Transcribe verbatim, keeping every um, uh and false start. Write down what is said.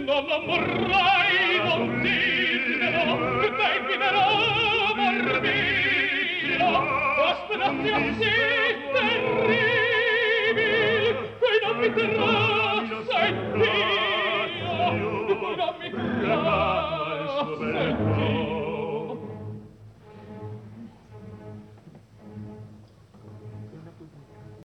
non non morrai, non dirmelo, dai fiderò morbino, aspirazioni terribili, qui non mi terrà, sei Dio, qui non mi terrà, sei Dio.